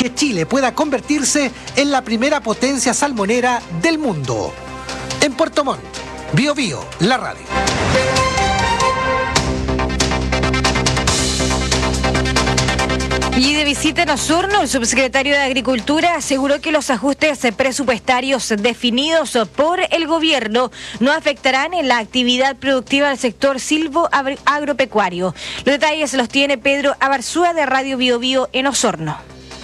que Chile pueda convertirse en la primera potencia salmonera del mundo. En Puerto Montt, Bío Bío, la radio. Y de visita en Osorno, el subsecretario de Agricultura aseguró que los ajustes presupuestarios definidos por el gobierno no afectarán en la actividad productiva del sector silvo-agropecuario. Los detalles los tiene Pedro Abarzúa de Radio Bío Bío en Osorno.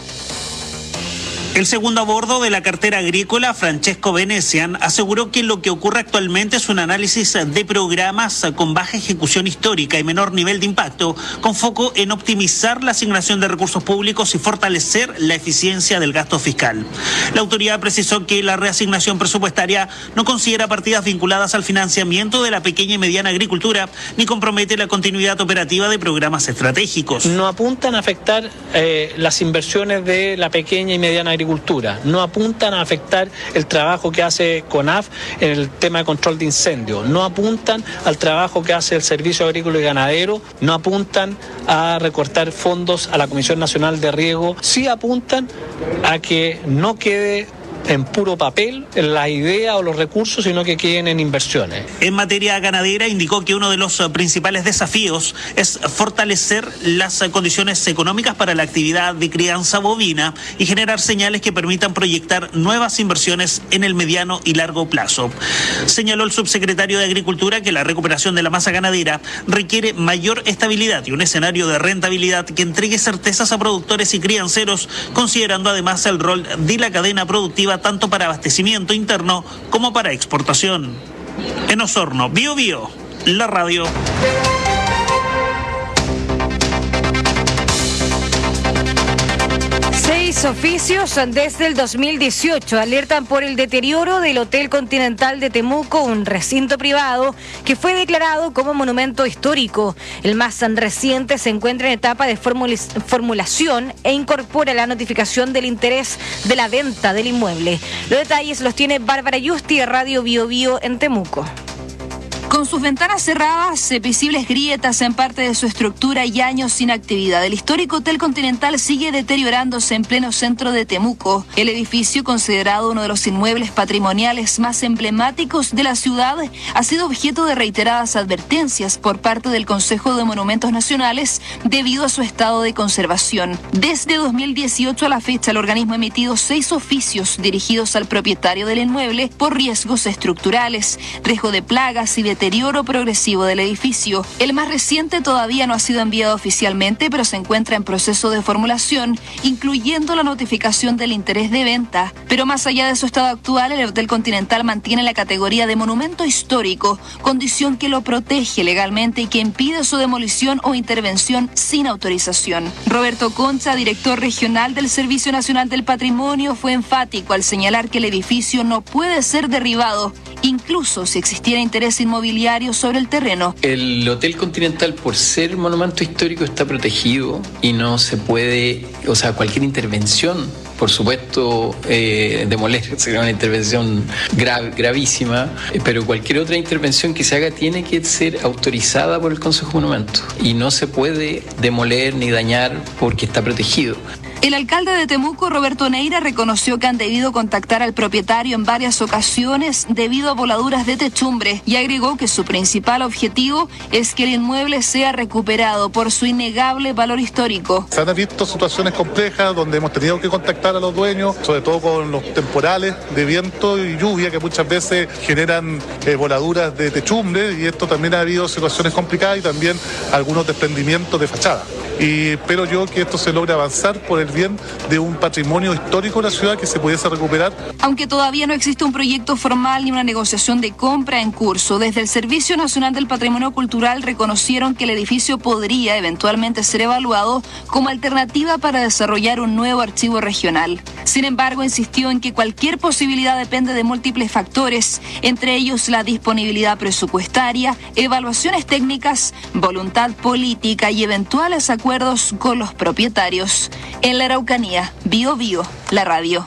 El segundo a bordo de la cartera agrícola, Francesco Venecian, aseguró que lo que ocurre actualmente es un análisis de programas con baja ejecución histórica y menor nivel de impacto, con foco en optimizar la asignación de recursos públicos y fortalecer la eficiencia del gasto fiscal. La autoridad precisó que la reasignación presupuestaria no considera partidas vinculadas al financiamiento de la pequeña y mediana agricultura, ni compromete la continuidad operativa de programas estratégicos. No apuntan a afectar las inversiones de la pequeña y mediana agricultura, no apuntan a afectar el trabajo que hace CONAF en el tema de control de incendios, no apuntan al trabajo que hace el Servicio Agrícola y Ganadero, no apuntan a recortar fondos a la Comisión Nacional de Riego, sí apuntan a que no quede en puro papel la idea o los recursos, sino que queden en inversiones. En materia ganadera, indicó que uno de los principales desafíos es fortalecer las condiciones económicas para la actividad de crianza bovina y generar señales que permitan proyectar nuevas inversiones en el mediano y largo plazo. Señaló el subsecretario de Agricultura que la recuperación de la masa ganadera requiere mayor estabilidad y un escenario de rentabilidad que entregue certezas a productores y crianceros, considerando además el rol de la cadena productiva tanto para abastecimiento interno como para exportación. En Osorno, Bío Bío, la radio. 6 oficios desde el 2018 alertan por el deterioro del Hotel Continental de Temuco, un recinto privado que fue declarado como monumento histórico. El más reciente se encuentra en etapa de formulación e incorpora la notificación del interés de la venta del inmueble. Los detalles los tiene Bárbara Yusti de Radio Bío Bío en Temuco. Con sus ventanas cerradas, visibles grietas en parte de su estructura y años sin actividad, el histórico Hotel Continental sigue deteriorándose en pleno centro de Temuco. El edificio, considerado uno de los inmuebles patrimoniales más emblemáticos de la ciudad, ha sido objeto de reiteradas advertencias por parte del Consejo de Monumentos Nacionales debido a su estado de conservación. Desde 2018 a la fecha, el organismo ha emitido 6 oficios dirigidos al propietario del inmueble por riesgos estructurales, riesgo de plagas y deterioro progresivo del edificio. El más reciente todavía no ha sido enviado oficialmente, pero se encuentra en proceso de formulación, incluyendo la notificación del interés de venta. Pero más allá de su estado actual, el Hotel Continental mantiene la categoría de monumento histórico, condición que lo protege legalmente y que impide su demolición o intervención sin autorización. Roberto Concha, director regional del Servicio Nacional del Patrimonio, fue enfático al señalar que el edificio no puede ser derribado, incluso si existiera interés inmobiliario sobre el terreno. El Hotel Continental, por ser monumento histórico, está protegido y no se puede, cualquier intervención, por supuesto, demoler sería una intervención gravísima, pero cualquier otra intervención que se haga tiene que ser autorizada por el Consejo de Monumentos y no se puede demoler ni dañar porque está protegido. El alcalde de Temuco, Roberto Neira, reconoció que han debido contactar al propietario en varias ocasiones debido a voladuras de techumbre y agregó que su principal objetivo es que el inmueble sea recuperado por su innegable valor histórico. Se han visto situaciones complejas donde hemos tenido que contactar a los dueños, sobre todo con los temporales de viento y lluvia que muchas veces generan voladuras de techumbre, y esto también ha habido situaciones complicadas y también algunos desprendimientos de fachada. Y espero yo que esto se logre avanzar por el bien de un patrimonio histórico de la ciudad que se pudiese recuperar. Aunque todavía no existe un proyecto formal ni una negociación de compra en curso, desde el Servicio Nacional del Patrimonio Cultural reconocieron que el edificio podría eventualmente ser evaluado como alternativa para desarrollar un nuevo archivo regional. Sin embargo, insistió en que cualquier posibilidad depende de múltiples factores, entre ellos la disponibilidad presupuestaria, evaluaciones técnicas, voluntad política y eventuales acuerdos con los propietarios. En la Araucanía, Bío Bío, la radio.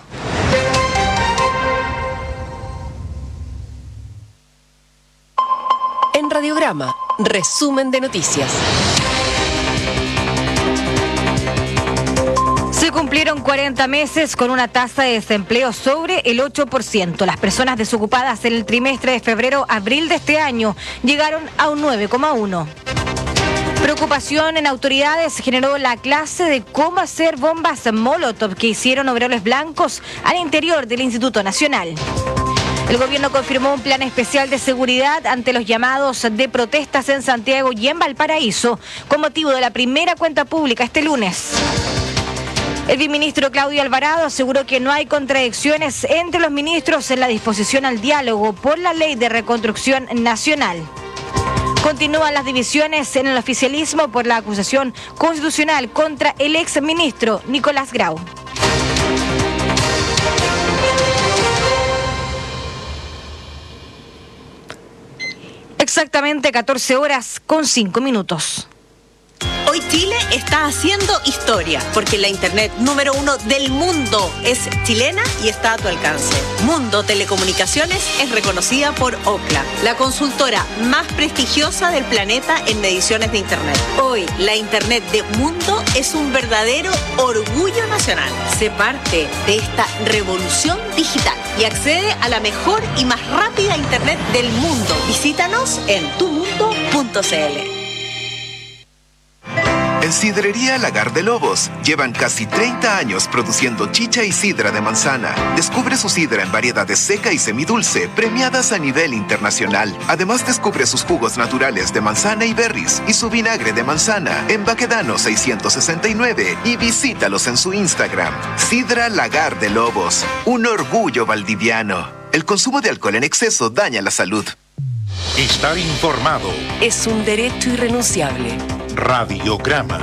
En Radiograma, resumen de noticias. Se cumplieron 40 meses con una tasa de desempleo sobre el 8%. Las personas desocupadas en el trimestre de febrero-abril de este año llegaron a un 9,1%. Preocupación en autoridades generó la clase de cómo hacer bombas Molotov que hicieron obreros blancos al interior del Instituto Nacional. El gobierno confirmó un plan especial de seguridad ante los llamados de protestas en Santiago y en Valparaíso con motivo de la primera cuenta pública este lunes. El viceministro Claudio Alvarado aseguró que no hay contradicciones entre los ministros en la disposición al diálogo por la Ley de Reconstrucción Nacional. Continúan las divisiones en el oficialismo por la acusación constitucional contra el exministro Nicolás Grau. Exactamente 14:05. Hoy Chile está haciendo historia porque la internet número 1 del mundo es chilena y está a tu alcance. Mundo Telecomunicaciones es reconocida por Ookla, la consultora más prestigiosa del planeta en mediciones de internet. Hoy la internet de Mundo es un verdadero orgullo nacional. Sé parte de esta revolución digital y accede a la mejor y más rápida internet del mundo. Visítanos en tumundo.cl. En Sidrería Lagar de Lobos llevan casi 30 años produciendo chicha y sidra de manzana. Descubre su sidra en variedades seca y semidulce, premiadas a nivel internacional. Además descubre sus jugos naturales de manzana y berries y su vinagre de manzana en Baquedano 669 y visítalos en su Instagram. Sidra Lagar de Lobos, un orgullo valdiviano. El consumo de alcohol en exceso daña la salud. Estar informado es un derecho irrenunciable. Radiograma.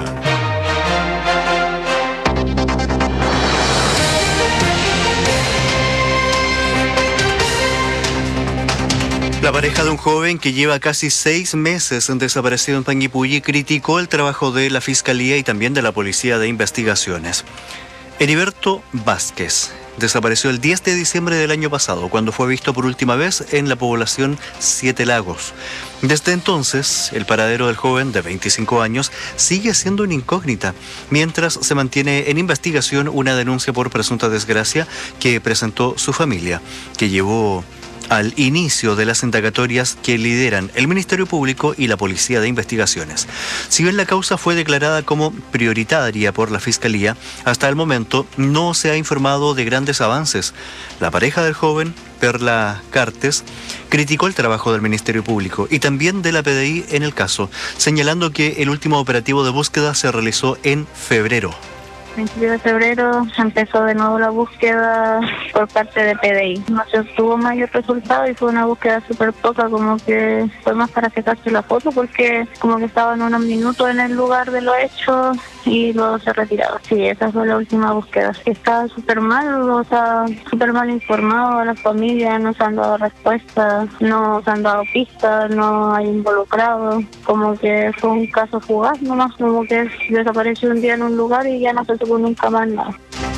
La pareja de un joven que lleva casi 6 meses desaparecido en Panguipulli criticó el trabajo de la Fiscalía y también de la Policía de Investigaciones. Heriberto Vázquez desapareció el 10 de diciembre del año pasado, cuando fue visto por última vez en la población Siete Lagos. Desde entonces, el paradero del joven de 25 años sigue siendo una incógnita, mientras se mantiene en investigación una denuncia por presunta desgracia que presentó su familia, que llevó al inicio de las indagatorias que lideran el Ministerio Público y la Policía de Investigaciones. Si bien la causa fue declarada como prioritaria por la Fiscalía, hasta el momento no se ha informado de grandes avances. La pareja del joven, Perla Cartes, criticó el trabajo del Ministerio Público y también de la PDI en el caso, señalando que el último operativo de búsqueda se realizó en febrero. A principios de febrero empezó de nuevo la búsqueda por parte de PDI. No se obtuvo mayor resultado y fue una búsqueda súper poca, como que fue más para sacarse la foto porque como que estaban unos minutos en el lugar de los hechos y luego se retiraba. Sí, esa fue la última búsqueda. Estaba súper mal, o sea, súper mal informado a la familia, no se han dado respuestas, no se han dado pistas, no hay involucrado, como que fue un caso fugaz nomás, como que desapareció un día en un lugar y ya no se supo nunca más nada.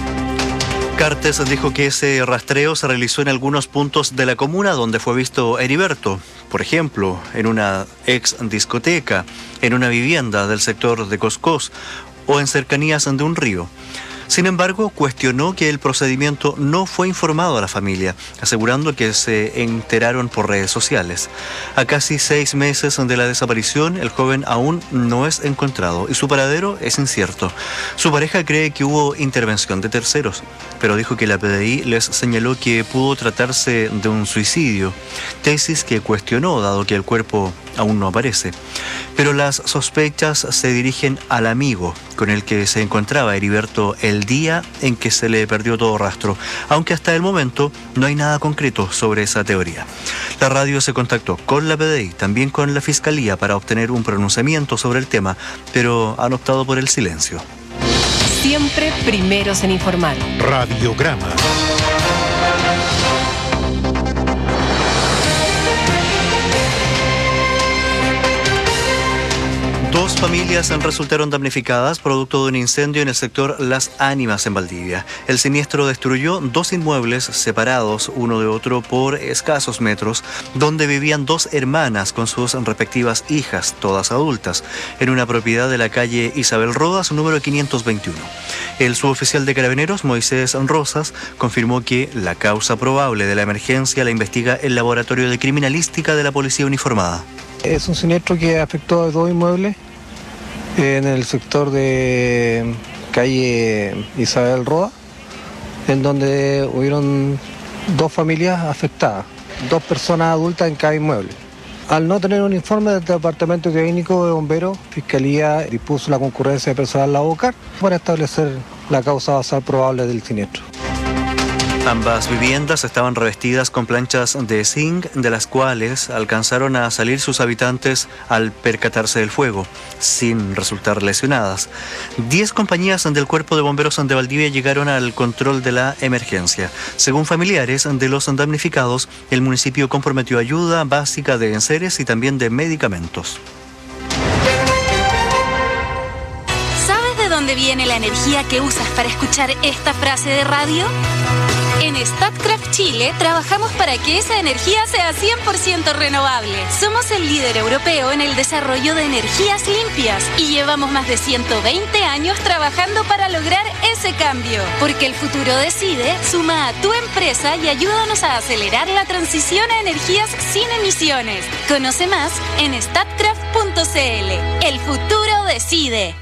Cartes dijo que ese rastreo se realizó en algunos puntos de la comuna donde fue visto Heriberto, por ejemplo, en una ex discoteca, en una vivienda del sector de Coscós o en cercanías de un río. Sin embargo, cuestionó que el procedimiento no fue informado a la familia, asegurando que se enteraron por redes sociales. A casi 6 meses de la desaparición, el joven aún no es encontrado y su paradero es incierto. Su pareja cree que hubo intervención de terceros, pero dijo que la PDI les señaló que pudo tratarse de un suicidio, tesis que cuestionó dado que el cuerpo aún no aparece. Pero las sospechas se dirigen al amigo con el que se encontraba Heriberto el día en que se le perdió todo rastro, aunque hasta el momento no hay nada concreto sobre esa teoría. La radio se contactó con la PDI, también con la Fiscalía, para obtener un pronunciamiento sobre el tema, pero han optado por el silencio. Siempre primeros en informar. Radiograma. 2 familias resultaron damnificadas producto de un incendio en el sector Las Ánimas en Valdivia. El siniestro destruyó 2 inmuebles separados uno de otro por escasos metros, donde vivían 2 hermanas con sus respectivas hijas, todas adultas, en una propiedad de la calle Isabel Rodas, número 521. El suboficial de Carabineros, Moisés Rosas, confirmó que la causa probable de la emergencia la investiga el Laboratorio de Criminalística de la Policía Uniformada. Es un siniestro que afectó a 2 inmuebles en el sector de calle Isabel Roa, en donde hubieron 2 familias afectadas, 2 personas adultas en cada inmueble. Al no tener un informe del Departamento Técnico de Bomberos, Fiscalía dispuso la concurrencia de personal a la BOCAR para establecer la causa basal probable del siniestro. Ambas viviendas estaban revestidas con planchas de zinc, de las cuales alcanzaron a salir sus habitantes al percatarse del fuego, sin resultar lesionadas. 10 compañías del Cuerpo de Bomberos de Valdivia llegaron al control de la emergencia. Según familiares de los damnificados, el municipio comprometió ayuda básica de enseres y también de medicamentos. ¿Sabes de dónde viene la energía que usas para escuchar esta frase de radio? En Statkraft Chile trabajamos para que esa energía sea 100% renovable. Somos el líder europeo en el desarrollo de energías limpias y llevamos más de 120 años trabajando para lograr ese cambio. Porque el futuro decide, suma a tu empresa y ayúdanos a acelerar la transición a energías sin emisiones. Conoce más en statkraft.cl. El futuro decide.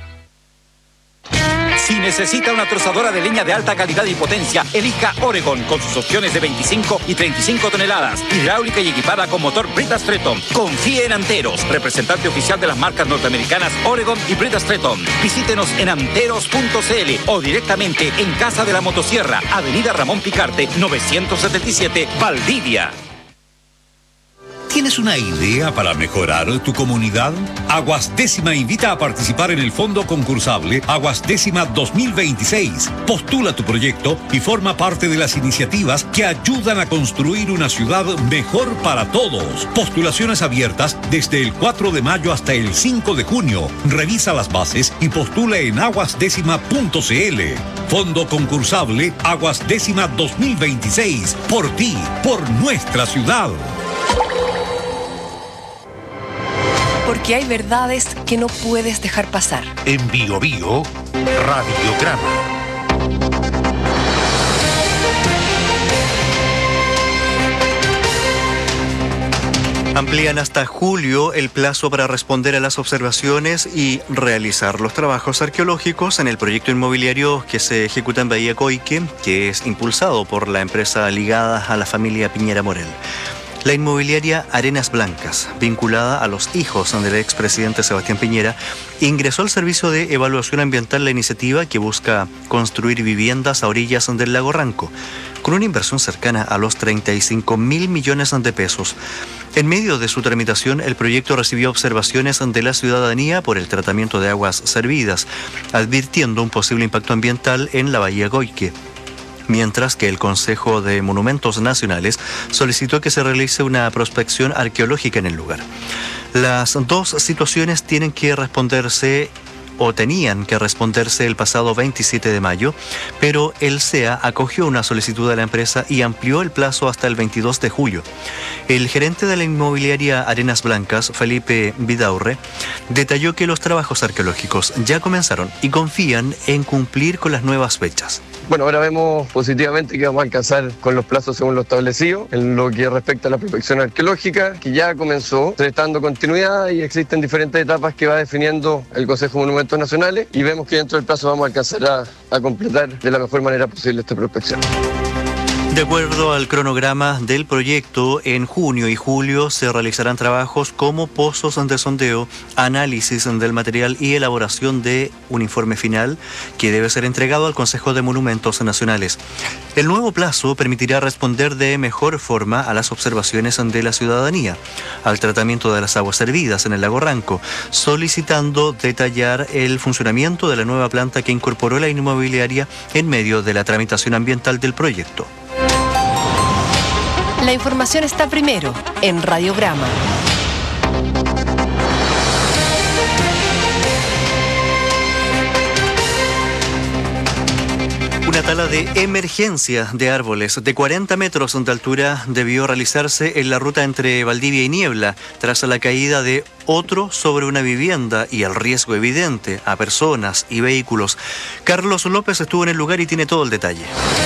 Si necesita una trozadora de leña de alta calidad y potencia, elija Oregon con sus opciones de 25 y 35 toneladas, hidráulica y equipada con motor Brita Stretton. Confíe en Anteros, representante oficial de las marcas norteamericanas Oregon y Brita Stretton. Visítenos en anteros.cl o directamente en Casa de la Motosierra, Avenida Ramón Picarte, 977, Valdivia. ¿Tienes una idea para mejorar tu comunidad? Aguas Décima invita a participar en el fondo concursable Aguas Décima 2026. Postula tu proyecto y forma parte de las iniciativas que ayudan a construir una ciudad mejor para todos. Postulaciones abiertas desde el 4 de mayo hasta el 5 de junio. Revisa las bases y postula en aguasdécima.cl. Fondo concursable Aguas Décima 2026. Por ti, por nuestra ciudad. Porque hay verdades que no puedes dejar pasar. En Bio Bio, Radiograma. Amplían hasta julio el plazo para responder a las observaciones y realizar los trabajos arqueológicos en el proyecto inmobiliario que se ejecuta en Bahía Coique, que es impulsado por la empresa ligada a la familia Piñera Morel. La inmobiliaria Arenas Blancas, vinculada a los hijos del expresidente Sebastián Piñera, ingresó al servicio de evaluación ambiental la iniciativa que busca construir viviendas a orillas del lago Ranco, con una inversión cercana a los 35.000 millones de pesos. En medio de su tramitación, el proyecto recibió observaciones de la ciudadanía por el tratamiento de aguas servidas, advirtiendo un posible impacto ambiental en la Bahía Coique. Mientras que el Consejo de Monumentos Nacionales solicitó que se realice una prospección arqueológica en el lugar. Las 2 situaciones tenían que responderse el pasado 27 de mayo, pero el CEA acogió una solicitud de la empresa y amplió el plazo hasta el 22 de julio. El gerente de la inmobiliaria Arenas Blancas, Felipe Vidaurre, detalló que los trabajos arqueológicos ya comenzaron y confían en cumplir con las nuevas fechas. Bueno, ahora vemos positivamente que vamos a alcanzar con los plazos según lo establecido. En lo que respecta a la prospección arqueológica, que ya comenzó, se está dando continuidad y existen diferentes etapas que va definiendo el Consejo de Monumentos Nacionales y vemos que dentro del plazo vamos a alcanzar a completar de la mejor manera posible esta prospección. De acuerdo al cronograma del proyecto, en junio y julio se realizarán trabajos como pozos de sondeo, análisis del material y elaboración de un informe final que debe ser entregado al Consejo de Monumentos Nacionales. El nuevo plazo permitirá responder de mejor forma a las observaciones de la ciudadanía, al tratamiento de las aguas servidas en el lago Ranco, solicitando detallar el funcionamiento de la nueva planta que incorporó la inmobiliaria en medio de la tramitación ambiental del proyecto. La información está primero en Radiograma. Una tala de emergencia de árboles de 40 metros de altura debió realizarse en la ruta entre Valdivia y Niebla, tras la caída de otro sobre una vivienda y el riesgo evidente a personas y vehículos. Carlos López estuvo en el lugar y tiene todo el detalle.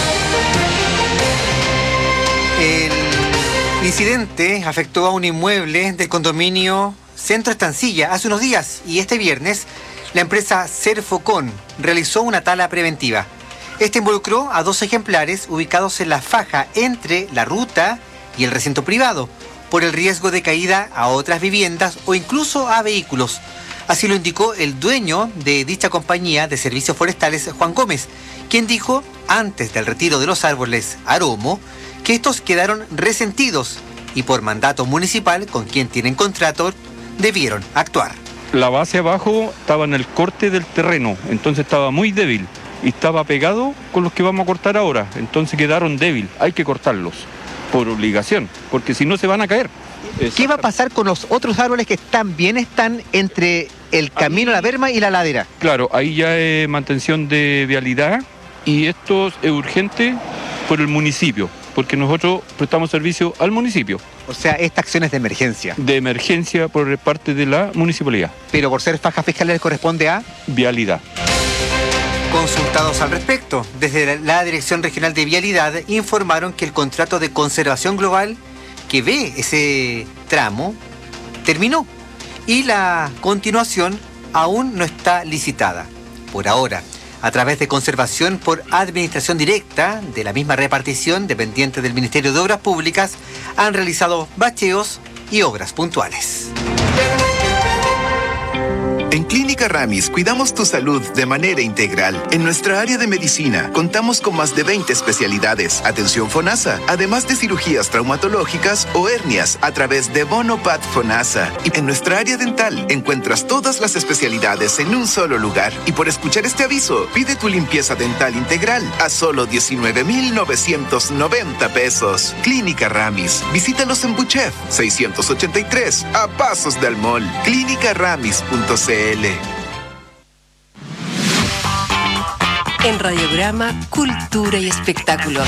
El incidente afectó a un inmueble del condominio Centro Estancilla hace unos días y este viernes la empresa Cerfocon realizó una tala preventiva. Este involucró a 2 ejemplares ubicados en la faja entre la ruta y el recinto privado, por el riesgo de caída a otras viviendas o incluso a vehículos. Así lo indicó el dueño de dicha compañía de servicios forestales, Juan Gómez, quien dijo, antes del retiro de los árboles Aromo, que estos quedaron resentidos y por mandato municipal, con quien tienen contrato, debieron actuar. La base abajo estaba en el corte del terreno, entonces estaba muy débil. Y estaba pegado con los que vamos a cortar ahora, entonces quedaron débiles, hay que cortarlos, por obligación, porque si no se van a caer. ¿Qué va a pasar con los otros árboles que están entre el camino, la berma y la ladera? Claro, ahí ya es mantención de vialidad y esto es urgente por el municipio, porque nosotros prestamos servicio al municipio. O sea, esta acción es de emergencia. De emergencia por parte de la municipalidad. Pero por ser faja fiscal les corresponde a... Vialidad. Consultados al respecto, desde la Dirección Regional de Vialidad informaron que el contrato de conservación global que ve ese tramo terminó y la continuación aún no está licitada. Por ahora, a través de conservación por administración directa de la misma repartición dependiente del Ministerio de Obras Públicas, han realizado bacheos y obras puntuales. En Clínica Ramis cuidamos tu salud de manera integral. En nuestra área de medicina contamos con más de 20 especialidades, atención FONASA, además de cirugías traumatológicas o hernias a través de Bonopat FONASA. Y en nuestra área dental encuentras todas las especialidades en un solo lugar. Y por escuchar este aviso, pide tu limpieza dental integral a solo 19,990 pesos. Clínica Ramis. Visítalos en Buchef 683, a pasos del mall. Clínicaramis.cl. En Radiograma, Cultura y Espectáculos.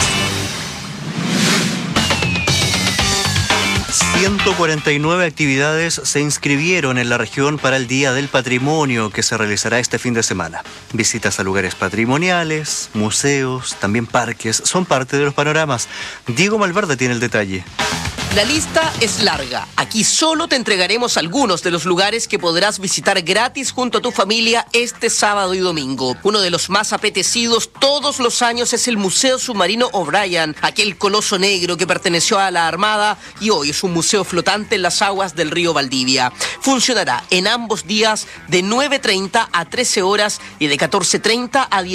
149 actividades se inscribieron en la región para el Día del Patrimonio que se realizará este fin de semana. Visitas a lugares patrimoniales, museos, también parques, son parte de los panoramas. Diego Malverde tiene el detalle. La lista es larga. Aquí solo te entregaremos algunos de los lugares que podrás visitar gratis junto a tu familia este sábado y domingo. Uno de los más apetecidos todos los años es el Museo Submarino O'Brien, aquel coloso negro que perteneció a la Armada y hoy es un museo flotante en las aguas del río Valdivia. Funcionará en ambos días de 9:30 a 13 horas y de 14:30 a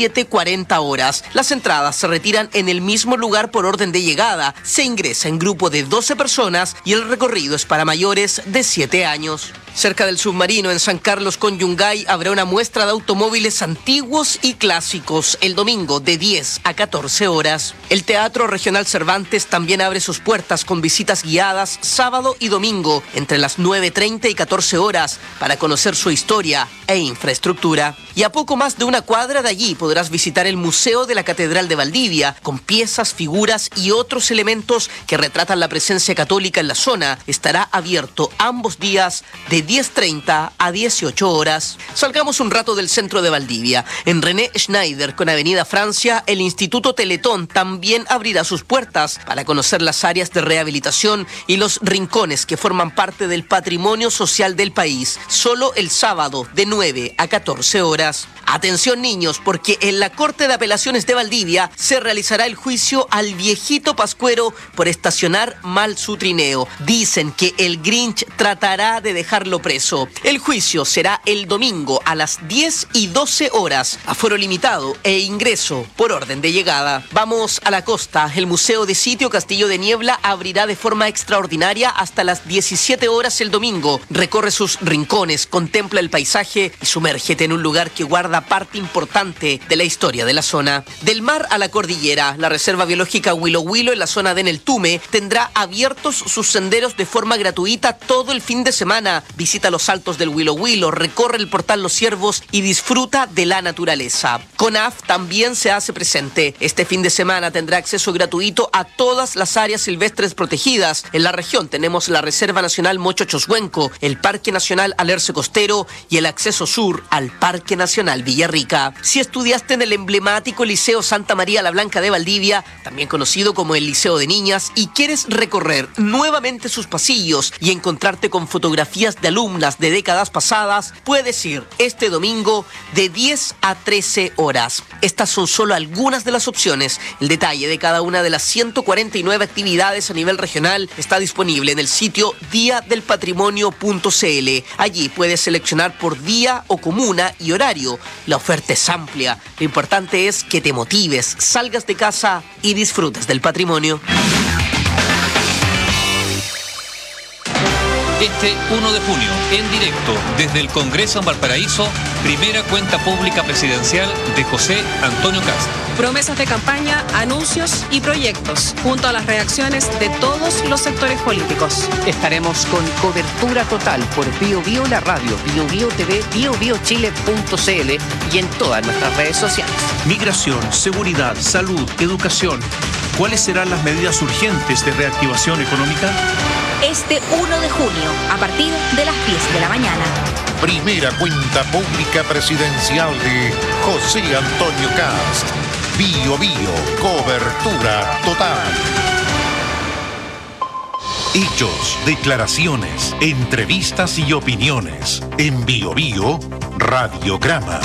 17:40 horas. Las entradas se retiran en el mismo lugar por orden de llegada. Se ingresa en grupo de 12 personas y el recorrido es para mayores de 7 años. Cerca del submarino, en San Carlos con Yungay, habrá una muestra de automóviles antiguos y clásicos el domingo de 10 a 14 horas. El Teatro Regional Cervantes también abre sus puertas con visitas guiadas sábado y domingo entre las 9:30 y 14 horas para conocer su historia e infraestructura. Y a poco más de una cuadra de allí podrás visitar el Museo de la Catedral de Valdivia con piezas, figuras y otros elementos que retratan la presencia católica en la zona. Estará abierto ambos días de 10:30 a 18 horas. Salgamos un rato del centro de Valdivia. En René Schneider con Avenida Francia, el Instituto Teletón también abrirá sus puertas para conocer las áreas de rehabilitación y los rincones que forman parte del patrimonio social del país. Solo el sábado de 9 a 14 horas. Atención niños, porque en la Corte de Apelaciones de Valdivia se realizará el juicio al viejito pascuero por estacionar mal su trineo. Dicen que el Grinch tratará de dejarlo preso. El juicio será el domingo a las 10 y 12 horas. Aforo limitado e ingreso por orden de llegada. Vamos a la costa. El Museo de Sitio Castillo de Niebla abrirá de forma extraordinaria hasta las 17 horas el domingo. Recorre sus rincones, contempla el paisaje y sumérgete en un lugar que guarda parte importante de la historia de la zona. Del mar a la cordillera, la Reserva Biológica Huilo Huilo en la zona de Neltume tendrá abiertos sus senderos de forma gratuita todo el fin de semana. visita los Altos del Huilo Huilo, recorre el portal Los Ciervos y disfruta de la naturaleza. CONAF también se hace presente. Este fin de semana tendrá acceso gratuito a todas las áreas silvestres protegidas. En la región tenemos la Reserva Nacional Mocho-Choshuenco, el Parque Nacional Alerce Costero y el acceso sur al Parque Nacional Villarrica. Si estudiaste en el emblemático Liceo Santa María la Blanca de Valdivia, también conocido como el Liceo de Niñas, y quieres recorrer nuevamente sus pasillos y encontrarte con fotografías de alumnas de décadas pasadas, puedes ir este domingo de 10 a 13 horas. Estas son solo algunas de las opciones. El detalle de cada una de las 149 actividades a nivel regional está disponible en el sitio diadelpatrimonio.cl. Allí puedes seleccionar por día o comuna y horario. La oferta es amplia. Lo importante es que te motives, salgas de casa y disfrutes del patrimonio. Este 1 de junio, en directo, desde el Congreso en Valparaíso, primera cuenta pública presidencial de José Antonio Kast. Promesas de campaña, anuncios y proyectos, junto a las reacciones de todos los sectores políticos. Estaremos con cobertura total por Bio Bio la radio, Bio Bio TV, biobiochile.cl y en todas nuestras redes sociales. Migración, seguridad, salud, educación. ¿Cuáles serán las medidas urgentes de reactivación económica? Este 1 de junio, a partir de las 10 de la mañana. Primera cuenta pública presidencial de José Antonio Kast. Bio Bio, cobertura total. Hechos, declaraciones, entrevistas y opiniones. En Bio Bio, Radiograma.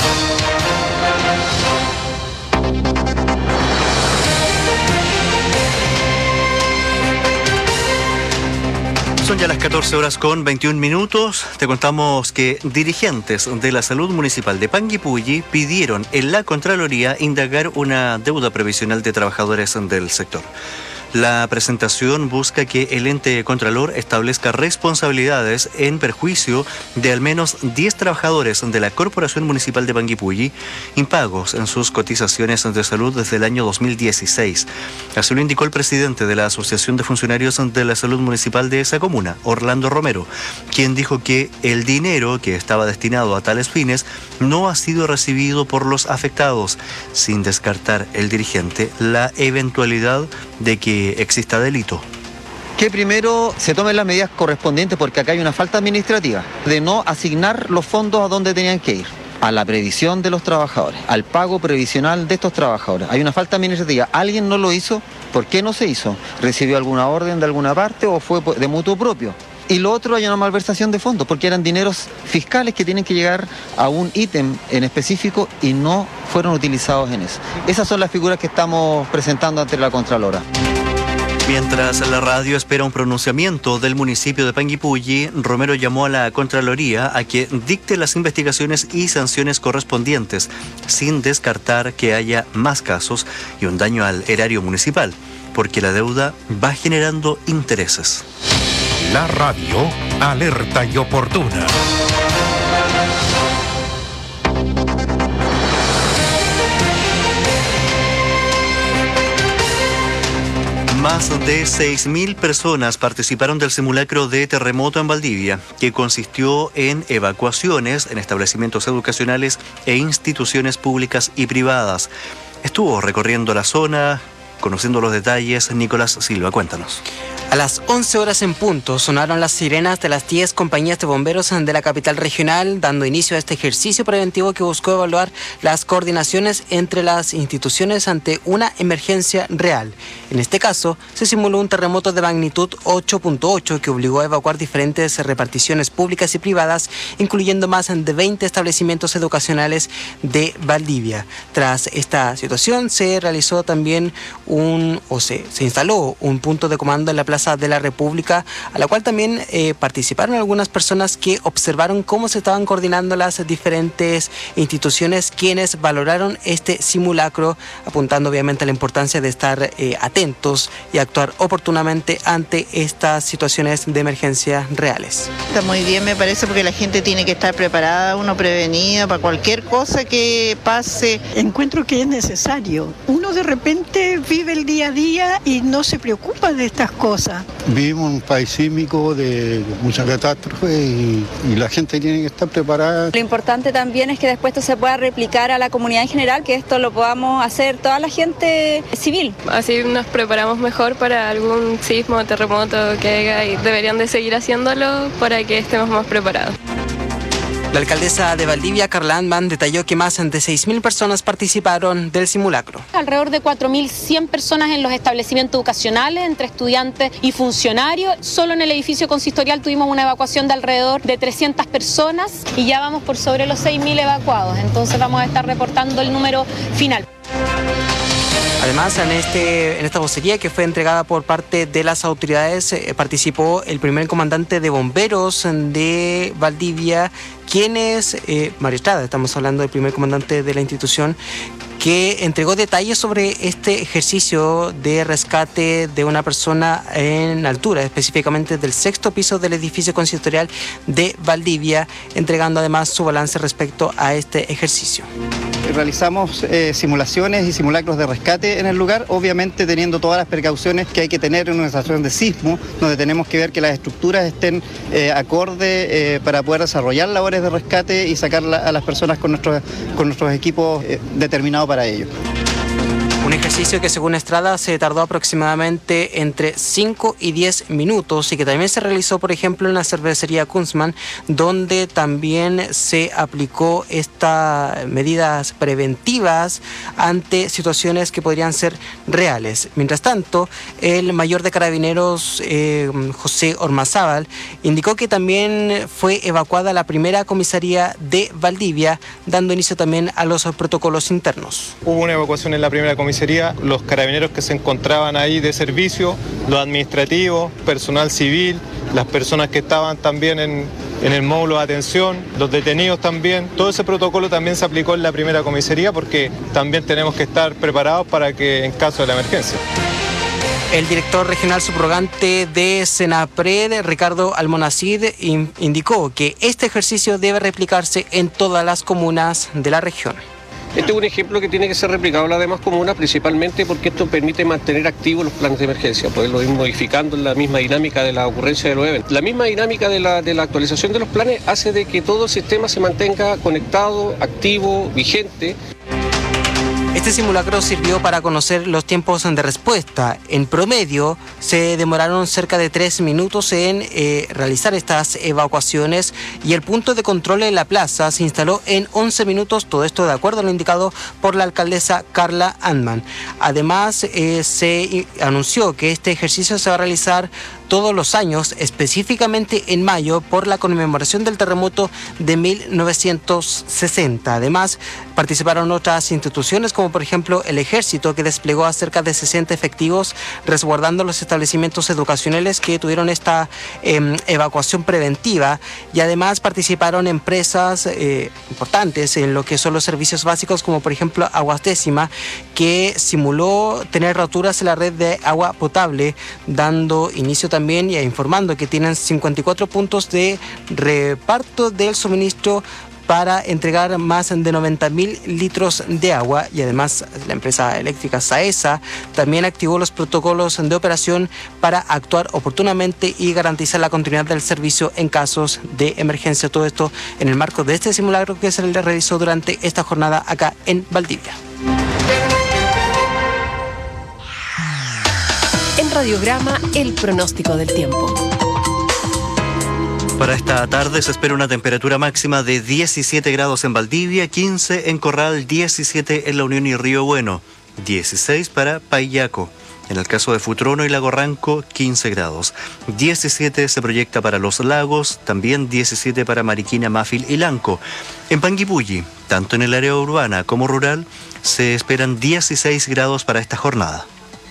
Son ya las 14 horas con 21 minutos. Te contamos que dirigentes de la Salud Municipal de Panguipulli pidieron en la Contraloría indagar una deuda previsional de trabajadores del sector. La presentación busca que el ente contralor establezca responsabilidades en perjuicio de al menos 10 trabajadores de la Corporación Municipal de Panguipulli, impagos en sus cotizaciones de salud desde el año 2016. Así lo indicó el presidente de la Asociación de Funcionarios de la Salud Municipal de esa comuna, Orlando Romero, quien dijo que el dinero que estaba destinado a tales fines no ha sido recibido por los afectados, sin descartar el dirigente la eventualidad de que exista delito. Que primero se tomen las medidas correspondientes, porque acá hay una falta administrativa de no asignar los fondos a donde tenían que ir, a la previsión de los trabajadores, al pago previsional de estos trabajadores. Hay una falta administrativa, alguien no lo hizo. ¿Por qué no se hizo? ¿Recibió alguna orden de alguna parte o fue de mutuo propio? Y lo otro, hay una malversación de fondos, porque eran dineros fiscales que tienen que llegar a un ítem en específico y no fueron utilizados en eso. Esas son las figuras que estamos presentando ante la Contralora. Mientras la radio espera un pronunciamiento del municipio de Panguipulli, Romero llamó a la Contraloría a que dicte las investigaciones y sanciones correspondientes, sin descartar que haya más casos y un daño al erario municipal, porque la deuda va generando intereses. La radio, alerta y oportuna. Más de 6.000 personas participaron del simulacro de terremoto en Valdivia, que consistió en evacuaciones en establecimientos educacionales e instituciones públicas y privadas. Estuvo recorriendo la zona, conociendo los detalles. Nicolás Silva, cuéntanos. A las 11 horas en punto sonaron las sirenas de las 10 compañías de bomberos de la capital regional, dando inicio a este ejercicio preventivo que buscó evaluar las coordinaciones entre las instituciones ante una emergencia real. En este caso, se simuló un terremoto de magnitud 8.8 que obligó a evacuar diferentes reparticiones públicas y privadas, incluyendo más de 20 establecimientos educacionales de Valdivia. Tras esta situación, se realizó también se instaló un punto de comando en la Plaza de la República, a la cual también participaron algunas personas que observaron cómo se estaban coordinando las diferentes instituciones, quienes valoraron este simulacro, apuntando obviamente a la importancia de estar atentos y actuar oportunamente ante estas situaciones de emergencia reales. Está muy bien, me parece, porque la gente tiene que estar preparada, uno prevenida para cualquier cosa que pase. Encuentro que es necesario. Uno de repente vive el día a día y no se preocupa de estas cosas. cosas. Vivimos en un país sísmico de mucha catástrofe y la gente tiene que estar preparada. Lo importante también es que después esto se pueda replicar a la comunidad en general, que esto lo podamos hacer toda la gente civil. Así nos preparamos mejor para algún sismo o terremoto que haya y deberían de seguir haciéndolo para que estemos más preparados. La alcaldesa de Valdivia, Carla Andman, detalló que más de 6.000 personas participaron del simulacro. Alrededor de 4.100 personas en los establecimientos educacionales, entre estudiantes y funcionarios. Solo en el edificio consistorial tuvimos una evacuación de alrededor de 300 personas y ya vamos por sobre los 6.000 evacuados. Entonces vamos a estar reportando el número final. Además, en esta vocería que fue entregada por parte de las autoridades, participó el primer comandante de bomberos de Valdivia, quien es Mario Estrada. Estamos hablando del primer comandante de la institución, que entregó detalles sobre este ejercicio de rescate de una persona en altura, específicamente del 6º piso del edificio consistorial de Valdivia, entregando además su balance respecto a este ejercicio. Realizamos simulaciones y simulacros de rescate en el lugar, obviamente teniendo todas las precauciones que hay que tener en una situación de sismo, donde tenemos que ver que las estructuras estén acorde para poder desarrollar labores de rescate y sacar a las personas con nuestros equipos determinados para ello. Un ejercicio que, según Estrada, se tardó aproximadamente entre 5 y 10 minutos y que también se realizó, por ejemplo, en la cervecería Kunzman, donde también se aplicó estas medidas preventivas ante situaciones que podrían ser reales. Mientras tanto, el mayor de Carabineros, José Ormazábal, indicó que también fue evacuada la primera comisaría de Valdivia, dando inicio también a los protocolos internos. Hubo una evacuación en la primera comisaría, los carabineros que se encontraban ahí de servicio, los administrativos, personal civil, las personas que estaban también en el módulo de atención, los detenidos también. Todo ese protocolo también se aplicó en la primera comisaría porque también tenemos que estar preparados para que en caso de la emergencia. El director regional subrogante de Senapred, Ricardo Almonacid, indicó que este ejercicio debe replicarse en todas las comunas de la región. Este es un ejemplo que tiene que ser replicado en las demás comunas, principalmente porque esto permite mantener activos los planes de emergencia, poderlo ir modificando en la misma dinámica de la ocurrencia de los eventos. La misma dinámica de la actualización de los planes hace de que todo el sistema se mantenga conectado, activo, vigente. Este simulacro sirvió para conocer los tiempos de respuesta. En promedio, se demoraron cerca de 3 minutos en realizar estas evacuaciones y el punto de control en la plaza se instaló en 11 minutos, todo esto de acuerdo a lo indicado por la alcaldesa Carla Andman. Además, se anunció que este ejercicio se va a realizar todos los años, específicamente en mayo, por la conmemoración del terremoto de 1960. Además, participaron otras instituciones, como por ejemplo el Ejército, que desplegó a cerca de 60 efectivos resguardando los establecimientos educacionales que tuvieron esta evacuación preventiva, y además participaron empresas importantes en lo que son los servicios básicos, como por ejemplo Aguas Décima, que simuló tener roturas en la red de agua potable, dando inicio también y informando que tienen 54 puntos de reparto del suministro para entregar más de 90.000 litros de agua, y además la empresa eléctrica SAESA también activó los protocolos de operación para actuar oportunamente y garantizar la continuidad del servicio en casos de emergencia. Todo esto en el marco de este simulacro que se le realizó durante esta jornada acá en Valdivia. En Radiograma, el pronóstico del tiempo. Para esta tarde se espera una temperatura máxima de 17 grados en Valdivia, 15 en Corral, 17 en La Unión y Río Bueno, 16 para Payaco. En el caso de Futrono y Lago Ranco, 15 grados. 17 se proyecta para Los Lagos, también 17 para Mariquina, Mafil y Lanco. En Panguipulli, tanto en el área urbana como rural, se esperan 16 grados para esta jornada.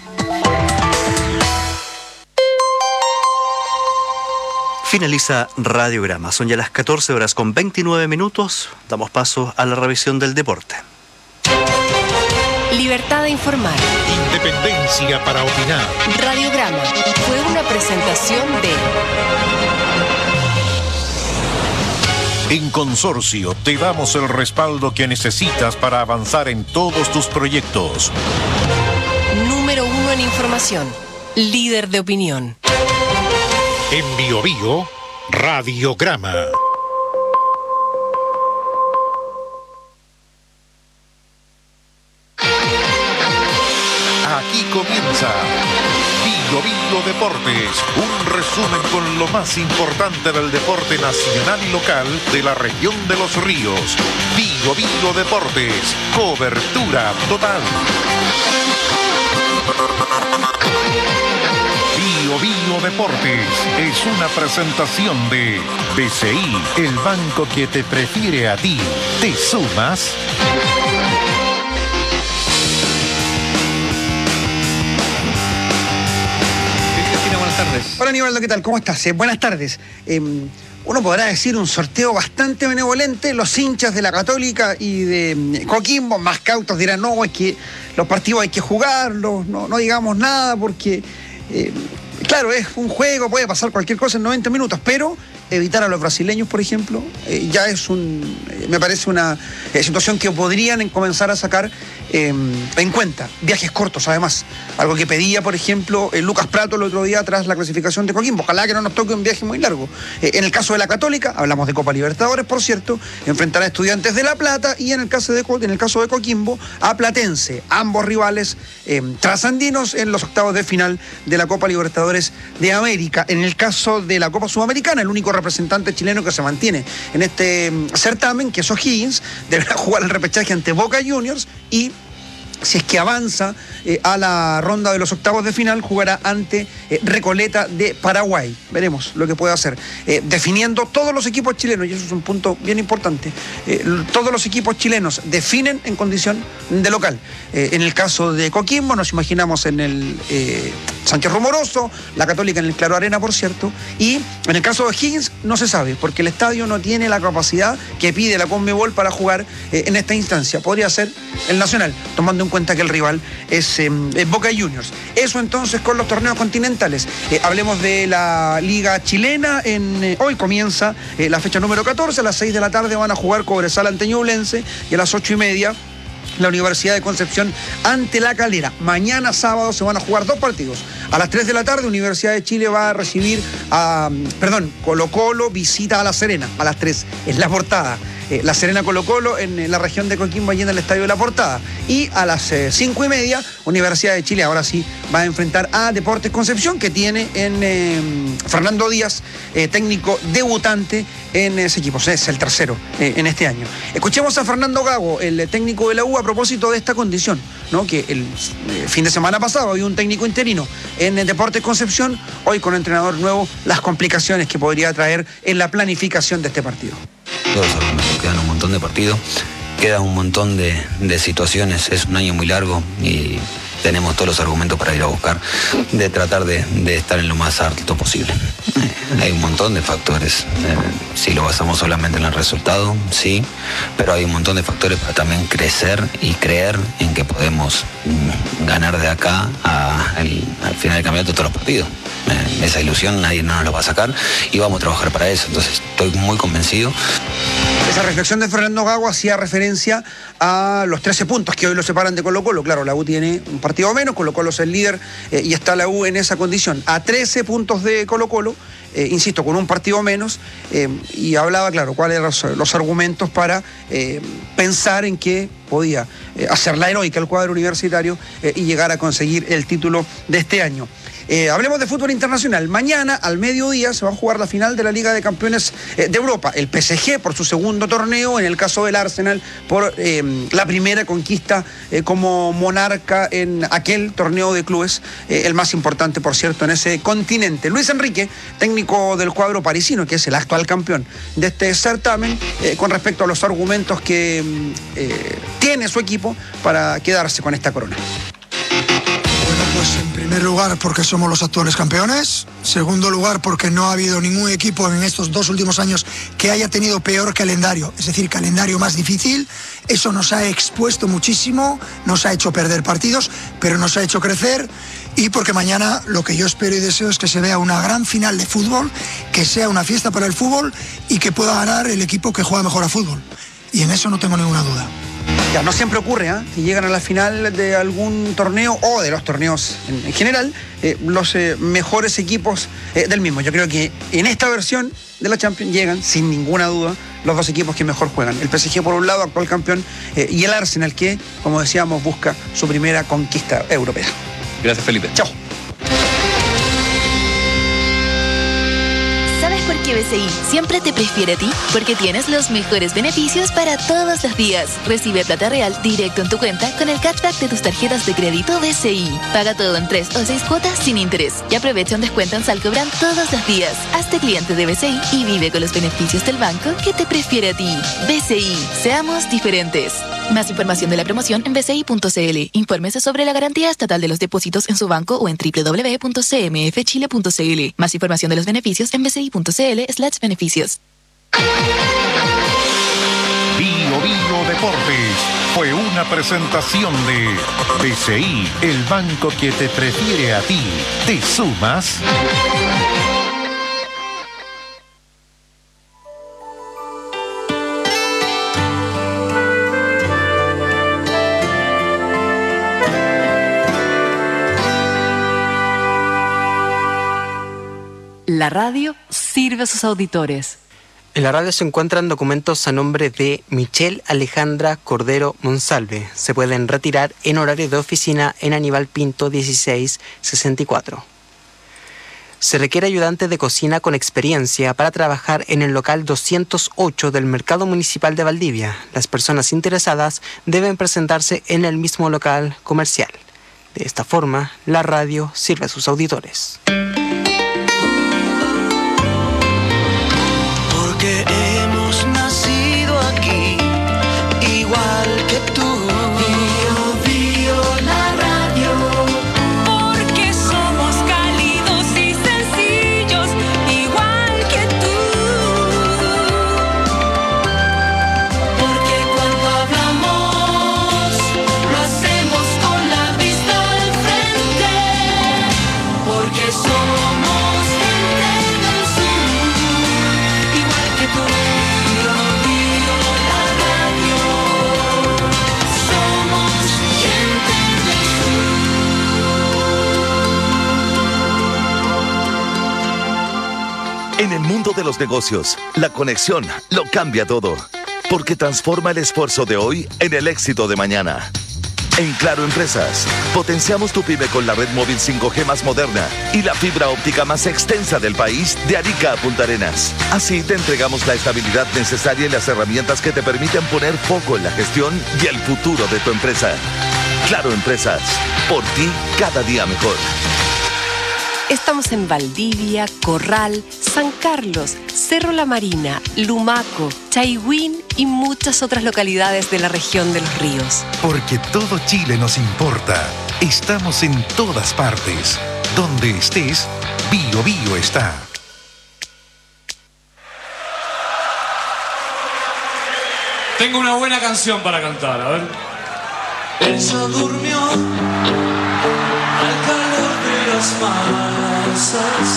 Finaliza Radiograma. Son ya las 14 horas con 29 minutos. Damos paso a la revisión del deporte. Libertad de informar. Independencia para opinar. Radiograma fue una presentación de... En Consorcio te damos el respaldo que necesitas para avanzar en todos tus proyectos. Número 1 en información. líder de opinión. En Bio Bio, Radiograma. Aquí comienza Bio Bio Deportes, un resumen con lo más importante del deporte nacional y local de la región de Los Ríos. Bio Bio Deportes, cobertura total. Bio Bio Deportes es una presentación de BCI, el banco que te prefiere a ti. ¿Te sumas? Hola Nivaldo, ¿qué tal? ¿Cómo estás? Buenas tardes. Uno podrá decir un sorteo bastante benevolente. Los hinchas de la Católica y de Coquimbo, más cautos, dirán, no, es que los partidos hay que jugarlos, no digamos nada porque, claro, es un juego, puede pasar cualquier cosa en 90 minutos, pero evitar a los brasileños, por ejemplo, ya es me parece una situación que podrían comenzar a sacar en cuenta. Viajes cortos, además. Algo que pedía, por ejemplo, Lucas Prato el otro día tras la clasificación de Coquimbo. Ojalá que no nos toque un viaje muy largo. En el caso de la Católica, hablamos de Copa Libertadores, por cierto, enfrentará a Estudiantes de La Plata y en el caso de Coquimbo, a Platense. Ambos rivales trasandinos en los octavos de final de la Copa Libertadores de América. En el caso de la Copa Sudamericana, el único representante chileno que se mantiene en este certamen, que es O'Higgins, deberá jugar el repechaje ante Boca Juniors y, si es que avanza a la ronda de los octavos de final, jugará ante Recoleta de Paraguay. Veremos lo que puede hacer. Definiendo todos los equipos chilenos, y eso es un punto bien importante, todos los equipos chilenos definen en condición de local. En el caso de Coquimbo, nos imaginamos en el Sánchez Rumoroso, la Católica en el Claro Arena, por cierto, y en el caso de O'Higgins no se sabe, porque el estadio no tiene la capacidad que pide la Conmebol para jugar en esta instancia. Podría ser el Nacional, tomando en cuenta que el rival es Boca Juniors. Eso entonces con los torneos continentales. Hablemos de la Liga Chilena. Hoy comienza la fecha número 14, a las 6 de la tarde van a jugar Cobresal ante Ñublense y a las 8:30 la Universidad de Concepción ante La Calera. Mañana sábado se van a jugar dos partidos. A las 3 de la tarde, Universidad de Chile va a recibir Colo-Colo visita a La Serena. A las 3 es la portada. La Serena Colo-Colo en la región de Coquimbo, allí en el Estadio de la Portada. Y a las 5:30, Universidad de Chile ahora sí va a enfrentar a Deportes Concepción, que tiene en Fernando Díaz, técnico debutante en ese equipo. Es el tercero en este año. Escuchemos a Fernando Gago, el técnico de la U, a propósito de esta condición, ¿no? Que el fin de semana pasado había un técnico interino en Deportes Concepción, hoy con entrenador nuevo, las complicaciones que podría traer en la planificación de este partido. Todos los argumentos, quedan un montón de partidos, quedan un montón de situaciones, es un año muy largo y tenemos todos los argumentos para ir a buscar, de tratar de estar en lo más alto posible. Hay un montón de factores, si lo basamos solamente en el resultado, sí, pero hay un montón de factores para también crecer y creer en que podemos ganar de acá al final del campeonato todos los partidos. Esa ilusión nadie nos la va a sacar y vamos a trabajar para eso, entonces estoy muy convencido. Esa reflexión de Fernando Gago hacía referencia a los 13 puntos que hoy lo separan de Colo-Colo. Claro, la U tiene un partido menos, Colo-Colo es el líder y está la U en esa condición. A 13 puntos de Colo-Colo, insisto, con un partido menos, y hablaba, claro, cuáles eran los argumentos para pensar en que podía hacer la heroica el cuadro universitario y llegar a conseguir el título de este año. Hablemos de fútbol internacional. Mañana, al mediodía, se va a jugar la final de la Liga de Campeones de Europa. El PSG por su segundo torneo, en el caso del Arsenal por la primera conquista como monarca en aquel torneo de clubes, el más importante, por cierto, en ese continente. Luis Enrique, técnico del cuadro parisino, que es el actual campeón de este certamen, con respecto a los argumentos que tiene su equipo para quedarse con esta corona. Pues en primer lugar porque somos los actuales campeones, segundo lugar porque no ha habido ningún equipo en estos 2 últimos años que haya tenido peor calendario, es decir, calendario más difícil. Eso nos ha expuesto muchísimo, nos ha hecho perder partidos, pero nos ha hecho crecer, y porque mañana lo que yo espero y deseo es que se vea una gran final de fútbol, que sea una fiesta para el fútbol y que pueda ganar el equipo que juega mejor a fútbol, y en eso no tengo ninguna duda. Ya, no siempre ocurre, que llegan a la final de algún torneo o de los torneos en general los mejores equipos del mismo. Yo creo que en esta versión de la Champions llegan, sin ninguna duda, los dos equipos que mejor juegan. El PSG por un lado, actual campeón, y el Arsenal que, como decíamos, busca su primera conquista europea. Gracias, Felipe. Chao. ¿Sabes por qué BCI siempre te prefiere a ti? Porque tienes los mejores beneficios para todos los días. Recibe plata real directo en tu cuenta con el cashback de tus tarjetas de crédito BCI. Paga todo en 3 o 6 cuotas sin interés. Y aprovecha un descuento en Salcobran todos los días. Hazte cliente de BCI y vive con los beneficios del banco que te prefiere a ti. BCI, seamos diferentes. Más información de la promoción en bci.cl. Infórmese sobre la garantía estatal de los depósitos en su banco o en www.cmfchile.cl. Más información de los beneficios en bci.cl/beneficios. Bio Bio Deportes fue una presentación de BCI, el banco que te prefiere a ti. ¿Te sumas? La radio sirve a sus auditores. En la radio se encuentran documentos a nombre de Michelle Alejandra Cordero Monsalve. Se pueden retirar en horario de oficina en Aníbal Pinto 1664. Se requiere ayudante de cocina con experiencia para trabajar en el local 208 del Mercado Municipal de Valdivia. Las personas interesadas deben presentarse en el mismo local comercial. De esta forma, la radio sirve a sus auditores. Porque hemos nacido aquí, igual que tú. Bio, bio, la radio. Porque somos cálidos y sencillos, igual que tú. Porque cuando hablamos, lo hacemos con la vista al frente. Porque somos gente del sur, igual que tú. Bio, bio, la radio. Somos gente del sur. En el mundo de los negocios, la conexión lo cambia todo, porque transforma el esfuerzo de hoy en el éxito de mañana. En Claro Empresas, potenciamos tu pyme con la red móvil 5G más moderna y la fibra óptica más extensa del país, de Arica a Punta Arenas. Así te entregamos la estabilidad necesaria y las herramientas que te permiten poner foco en la gestión y el futuro de tu empresa. Claro Empresas, por ti cada día mejor. Estamos en Valdivia, Corral, San Carlos, Cerro La Marina, Lumaco, Chaihuín y muchas otras localidades de la región de los ríos. Porque todo Chile nos importa. Estamos en todas partes. Donde estés, Bio Bio está. Tengo una buena canción para cantar, a ver. Ella durmió al calor de las masas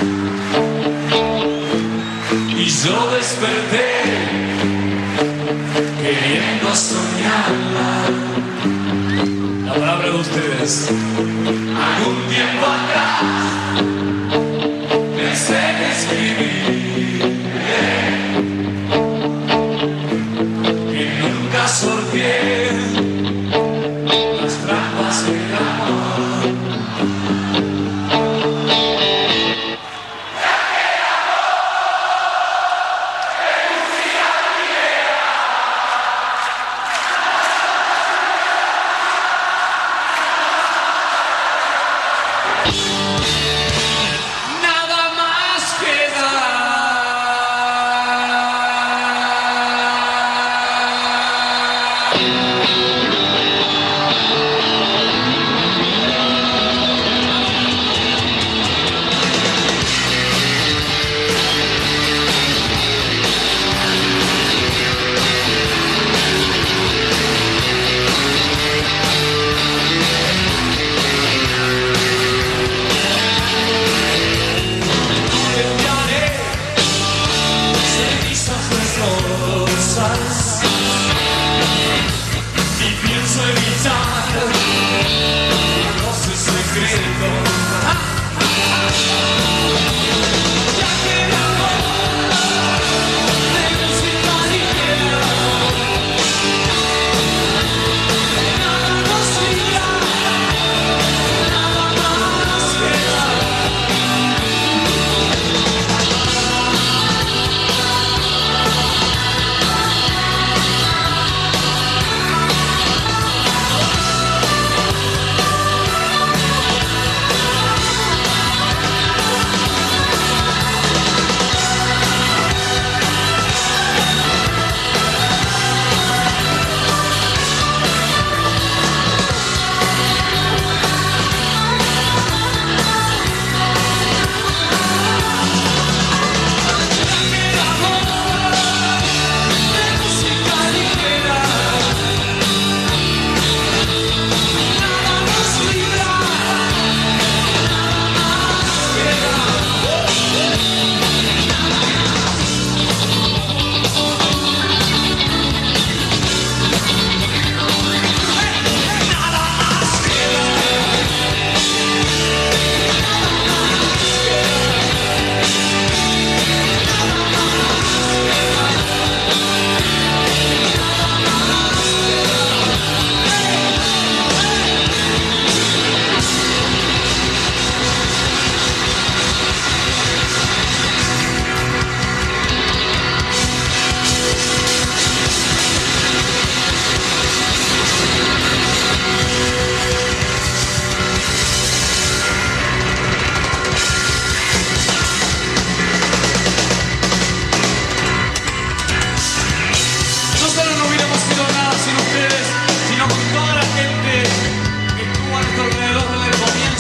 Y yo desperté queriendo soñarla. La palabra de ustedes. algún tiempo atrás. Pensé en escribir Y nunca sorteé las trampas del amor. nada más queda.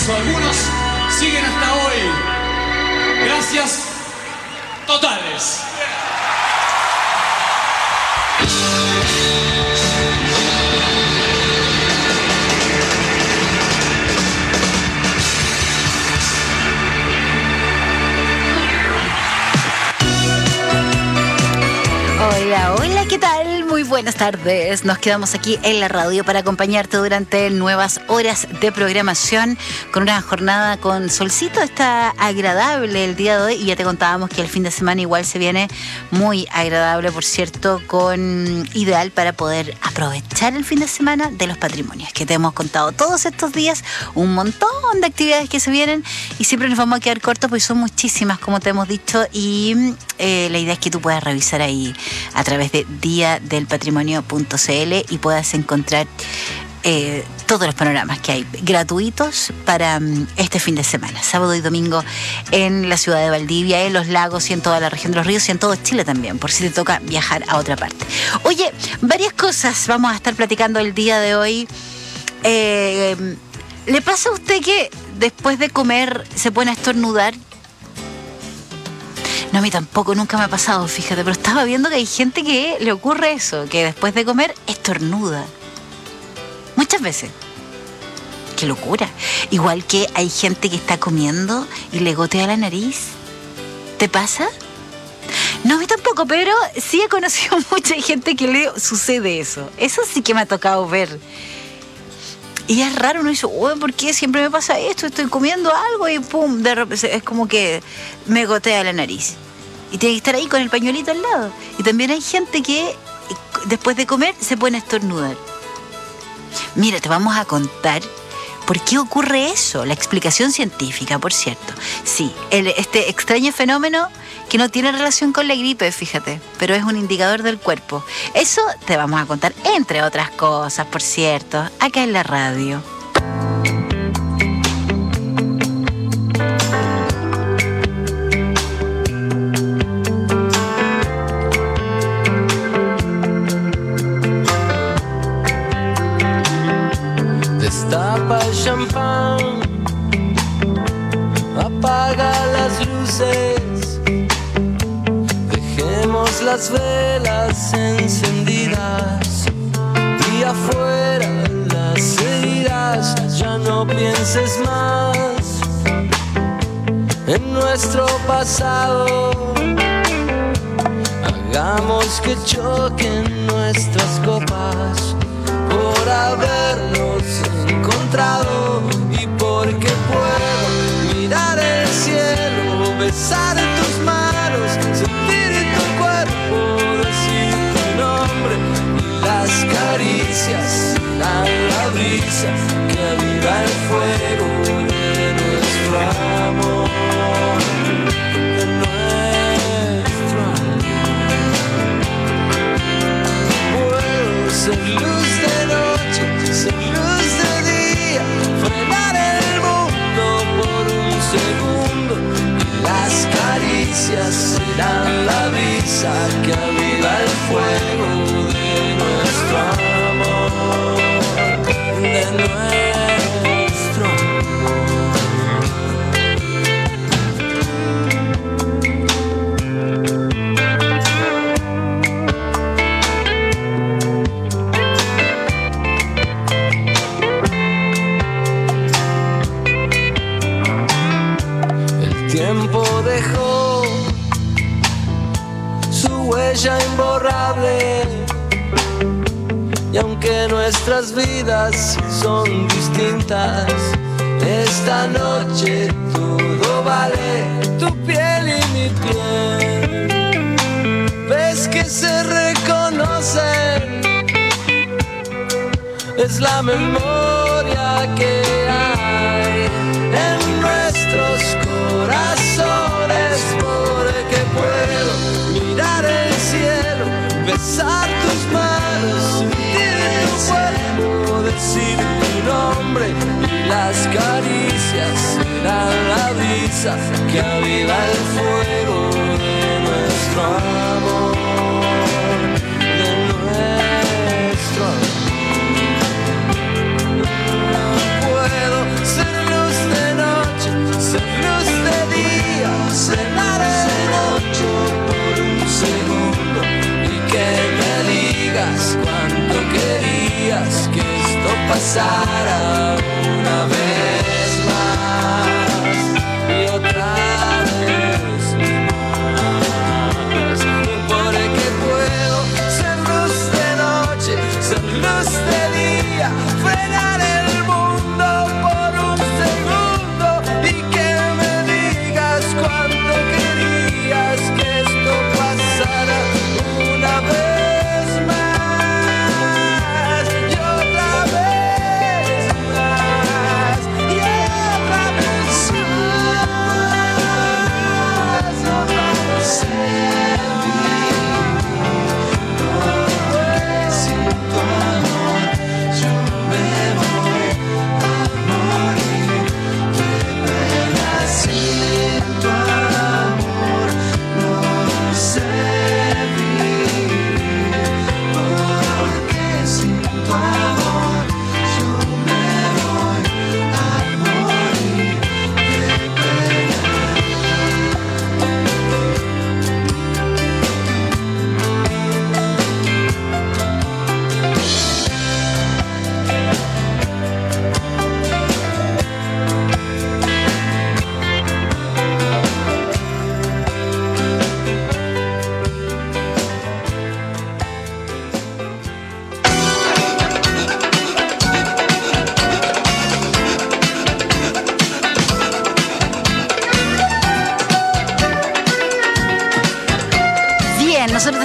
o algunos siguen hasta hoy. Gracias totales. Hola, hola, ¿qué tal? Muy buenas tardes. Nos quedamos aquí en la radio para acompañarte durante nuevas horas de programación con una jornada con solcito. Está agradable el día de hoy y ya te contábamos que el fin de semana igual se viene muy agradable, por cierto, con ideal para poder aprovechar el fin de semana de los patrimonios, que te hemos contado todos estos días, un montón de actividades que se vienen y siempre nos vamos a quedar cortos porque son muchísimas, como te hemos dicho, y la idea es que tú puedas revisar ahí a través de diadelpatrimonio.cl y puedas encontrar todos los panoramas que hay gratuitos para este fin de semana, sábado y domingo, en la ciudad de Valdivia, en los lagos y en toda la región de los ríos y en todo Chile también, por si te toca viajar a otra parte. Oye, varias cosas vamos a estar platicando el día de hoy. ¿Le pasa a usted que después de comer se pone a estornudar? No, a mí tampoco, nunca me ha pasado, fíjate, pero estaba viendo que hay gente que le ocurre eso, que después de comer estornuda. Muchas veces. ¡Qué locura! Igual que hay gente que está comiendo y le gotea la nariz. ¿Te pasa? No, a mí tampoco, pero sí he conocido mucha gente que le sucede eso. Eso sí que me ha tocado ver. Y es raro, uno dice, ¿por qué siempre me pasa esto? Estoy comiendo algo y pum, de repente es como que me gotea la nariz. Y tiene que estar ahí con el pañuelito al lado. Y también hay gente que después de comer se pone a estornudar. Mira, te vamos a contar por qué ocurre eso, la explicación científica, por cierto. Sí, este extraño fenómeno que no tiene relación con la gripe, fíjate, pero es un indicador del cuerpo. Eso te vamos a contar, entre otras cosas, por cierto, acá en la radio. Destapa el champán, apaga las luces. Dejemos las velas encendidas y afuera las heridas. Ya no pienses más en nuestro pasado. Hagamos que choquen nuestras copas por habernos encontrado y porque puedo mirar el cielo, besar tus manos, sentir tu cuerpo, decir tu nombre y las caricias serán la brisa que aviva el fuego de nuestro amor, de nuestro amor. Puedo ser luz de noche, ser luz de día, frenar el mundo por un segundo y las caricias serán la brisa que aviva el fuego de nuestro amor, de nuestro tiempo dejó su huella imborrable y aunque nuestras vidas son distintas, esta noche todo vale, tu piel y mi piel. Ves que se reconocen, es la memoria que hay en nuestros corazones, porque puedo mirar el cielo, besar tus manos, sentir tu cuerpo, decir tu nombre y las caricias serán la brisa que aviva el fuego de nuestro amor, de nuestro amor. Puedo ser luz de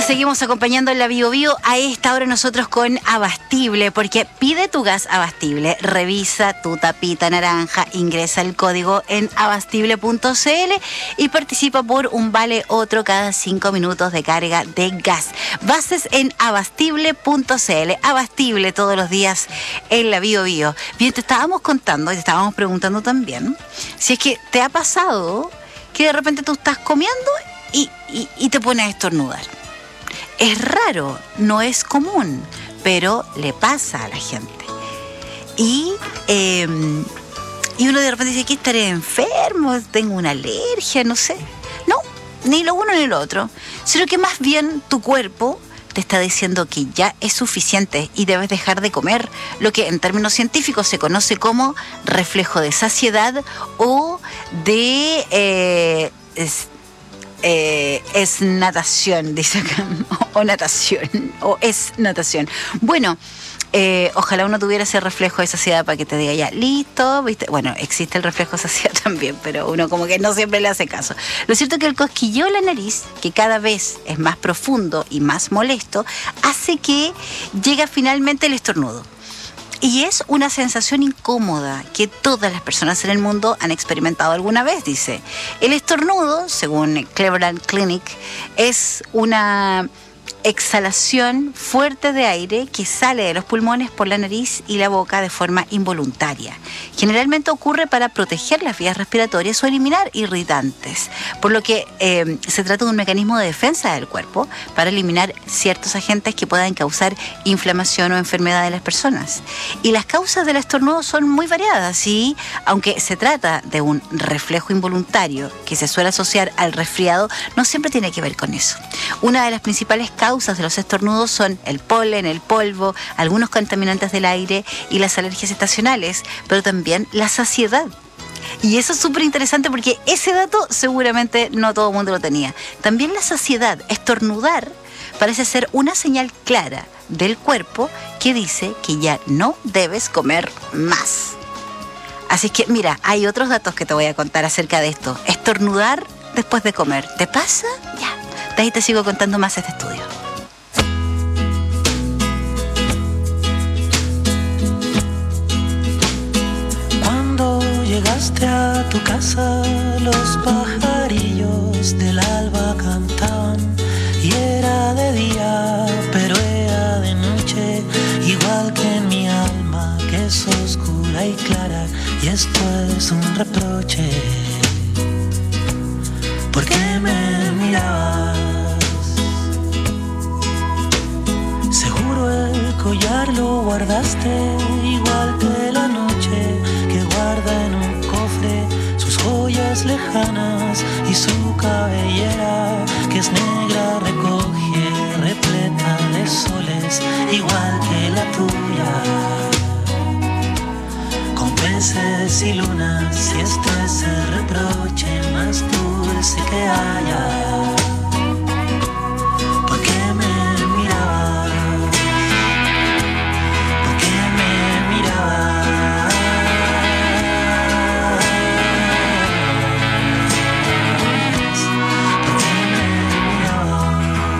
seguimos acompañando en la Bio Bio a esta hora nosotros con Abastible, porque pide tu gas Abastible, revisa tu tapita naranja, ingresa el código en abastible.cl y participa por un vale otro cada 5 minutos de carga de gas. Bases en abastible.cl, Abastible todos los días en la Bio Bio. Bien, te estábamos contando y te estábamos preguntando también si es que te ha pasado que de repente tú estás comiendo y te pones a estornudar. Es raro, no es común, pero le pasa a la gente. Y uno de repente dice, ¿qué estaré enfermo? ¿Tengo una alergia? No sé. No, ni lo uno ni lo otro. Sino que más bien tu cuerpo te está diciendo que ya es suficiente y debes dejar de comer lo que en términos científicos se conoce como reflejo de saciedad o de... es natación, dice acá, o natación, o es natación. Bueno, ojalá uno tuviera ese reflejo de saciedad para que te diga ya, listo, ¿viste? Bueno, existe el reflejo de saciedad también, pero uno como que no siempre le hace caso. Lo cierto es que el cosquilleo en la nariz, que cada vez es más profundo y más molesto, hace que llega finalmente el estornudo. Y es una sensación incómoda que todas las personas en el mundo han experimentado alguna vez, dice. El estornudo, según Cleveland Clinic, es una exhalación fuerte de aire que sale de los pulmones por la nariz y la boca de forma involuntaria. Generalmente ocurre para proteger las vías respiratorias o eliminar irritantes, por lo que se trata de un mecanismo de defensa del cuerpo para eliminar ciertos agentes que puedan causar inflamación o enfermedad en las personas. Y las causas del estornudo son muy variadas y, aunque se trata de un reflejo involuntario que se suele asociar al resfriado, no siempre tiene que ver con eso. Una de las principales causas de los estornudos son el polen, el polvo, algunos contaminantes del aire y las alergias estacionales, pero también la saciedad. Y eso es súper interesante porque ese dato seguramente no todo el mundo lo tenía. También la saciedad, estornudar, parece ser una señal clara del cuerpo que dice que ya no debes comer más. Así que mira, hay otros datos que te voy a contar acerca de esto. Estornudar después de comer, ¿te pasa? Ya. De ahí te sigo contando más este estudio. Cuando llegaste a tu casa, los pajarillos del alba cantaban y era de día, pero era de noche, igual que en mi alma, que es oscura y clara, y esto es un reproche. ¿Por qué me mirabas? Seguro el collar lo guardaste, igual que la noche que guarda en un cofre sus joyas lejanas y su cabellera que es negra recoge repleta de soles, igual que la tuya, con peces y lunas, y esto es el reproche más dulce que haya. ¿Por qué me mirabas? ¿Por qué me mirabas? ¿Por qué me mirabas?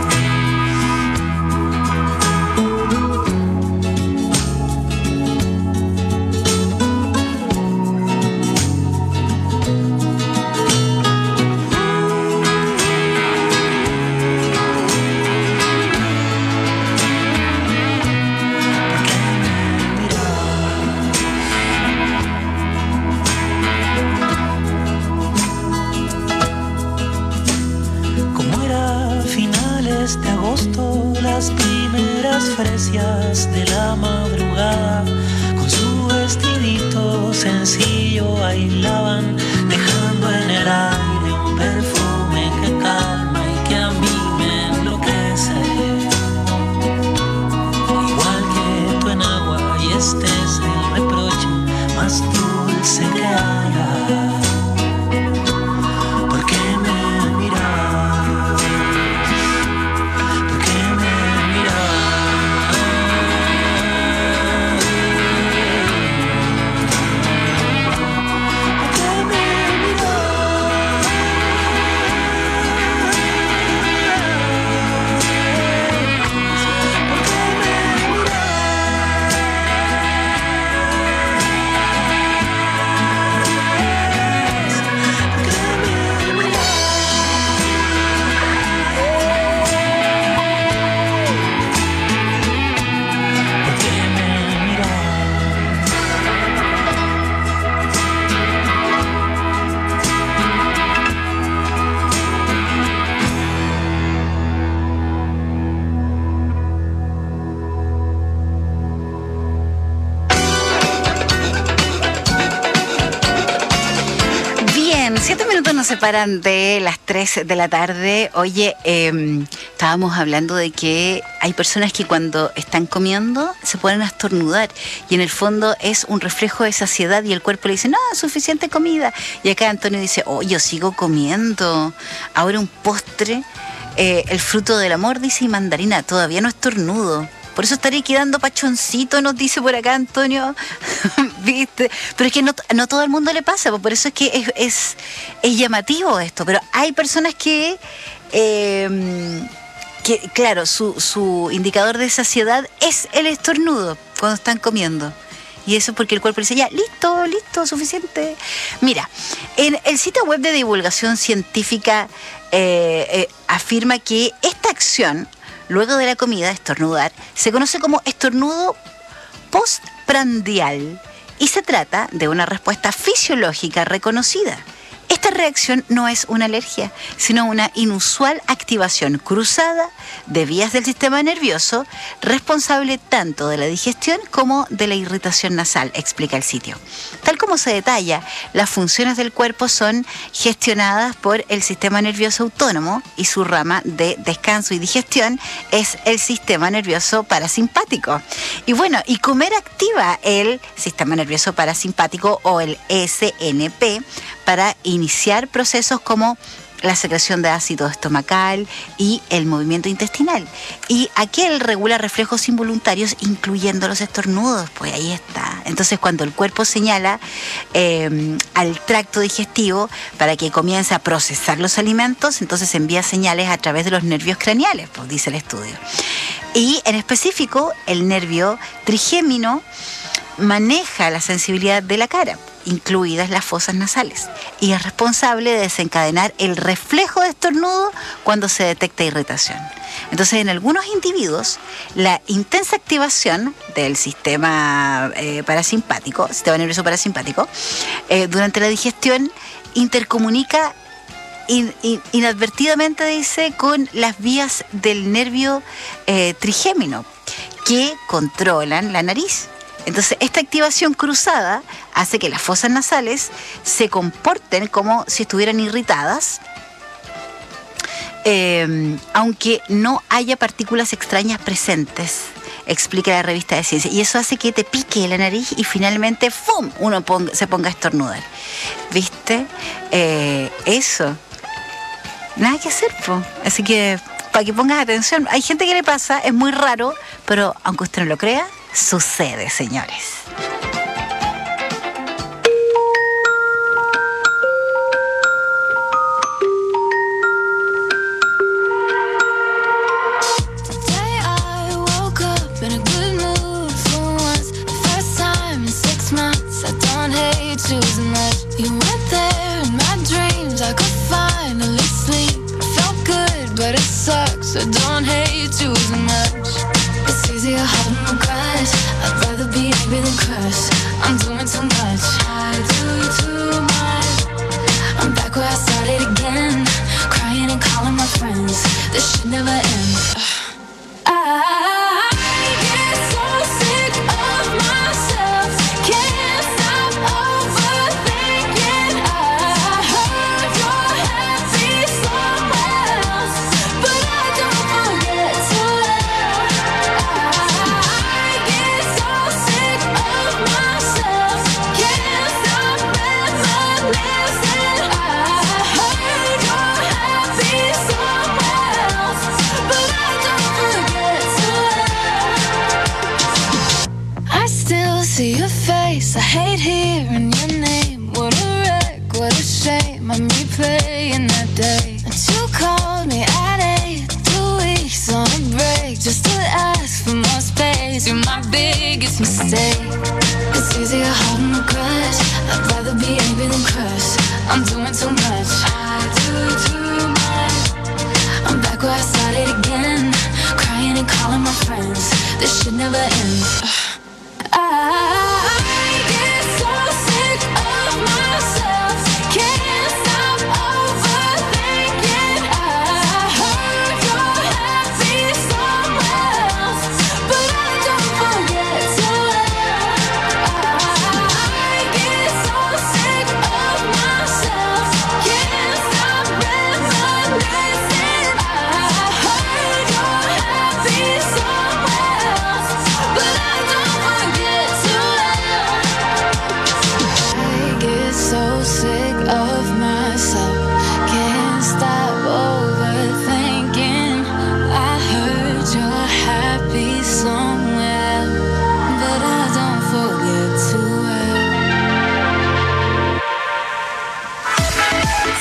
De agosto, las primeras fresias de la madrugada, con su vestidito sencillo bailaban, dejando en el aire un perfume que calma y que a mí me enloquece. Igual que tú en agua, y este es el reproche más dulce que haya. ¿Por qué me mirabas? ¿Por qué me mirabas? ¿Por qué me 7 minutos nos separan de las 3 de la tarde. Oye, estábamos hablando de que hay personas que cuando están comiendo se ponen a estornudar y en el fondo es un reflejo de saciedad y el cuerpo le dice, no, suficiente comida. Y acá Antonio dice, oh, yo sigo comiendo. Ahora un postre, el fruto del amor, dice, y mandarina, todavía no estornudo. Por eso estaré quedando pachoncito, nos dice por acá Antonio. ¿Viste? Pero es que no todo el mundo le pasa, por eso es que es llamativo esto. Pero hay personas que claro, su indicador de saciedad es el estornudo cuando están comiendo. Y eso es porque el cuerpo dice, ya, listo, suficiente. Mira, en el sitio web de divulgación científica afirma que esta acción, luego de la comida, estornudar, se conoce como estornudo postprandial y se trata de una respuesta fisiológica reconocida. Esta reacción no es una alergia, sino una inusual activación cruzada de vías del sistema nervioso responsable tanto de la digestión como de la irritación nasal, explica el sitio. Tal como se detalla, las funciones del cuerpo son gestionadas por el sistema nervioso autónomo y su rama de descanso y digestión es el sistema nervioso parasimpático. Y bueno, y comer activa el sistema nervioso parasimpático o el SNP para iniciar procesos como la secreción de ácido estomacal y el movimiento intestinal. Y aquel regula reflejos involuntarios, incluyendo los estornudos. Pues ahí está. Entonces, cuando el cuerpo señala al tracto digestivo para que comience a procesar los alimentos, entonces envía señales a través de los nervios craneales, pues dice el estudio. Y en específico, el nervio trigémino maneja la sensibilidad de la cara, incluidas las fosas nasales, y es responsable de desencadenar el reflejo de estornudo cuando se detecta irritación. Entonces, en algunos individuos, la intensa activación del sistema parasimpático, sistema nervioso parasimpático, durante la digestión intercomunica inadvertidamente, dice, con las vías del nervio trigémino que controlan la nariz. Entonces, esta activación cruzada hace que las fosas nasales se comporten como si estuvieran irritadas, aunque no haya partículas extrañas presentes, explica la revista de Ciencia. Y eso hace que te pique la nariz y finalmente ¡fum!, uno se ponga a estornudar. ¿Viste? Eso. Nada que hacer, po. Así que, para que pongas atención. Hay gente que le pasa, es muy raro, pero aunque usted no lo crea, sucede, señores.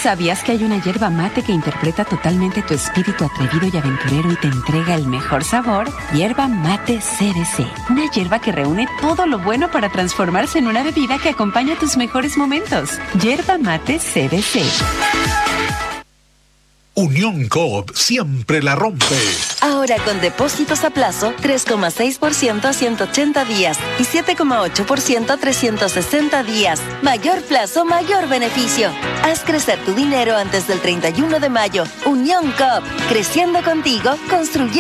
¿Sabías que hay una hierba mate que interpreta totalmente tu espíritu atrevido y aventurero y te entrega el mejor sabor? Hierba mate CBC. Una hierba que reúne todo lo bueno para transformarse en una bebida que acompaña tus mejores momentos. Hierba mate CBC. Unión Coop siempre la rompe. Ahora con depósitos a plazo 3,6% a 180 días y 7,8% a 360 días. Mayor plazo, mayor beneficio. Haz crecer tu dinero antes del 31 de mayo. Unión Coop, creciendo contigo, construyendo.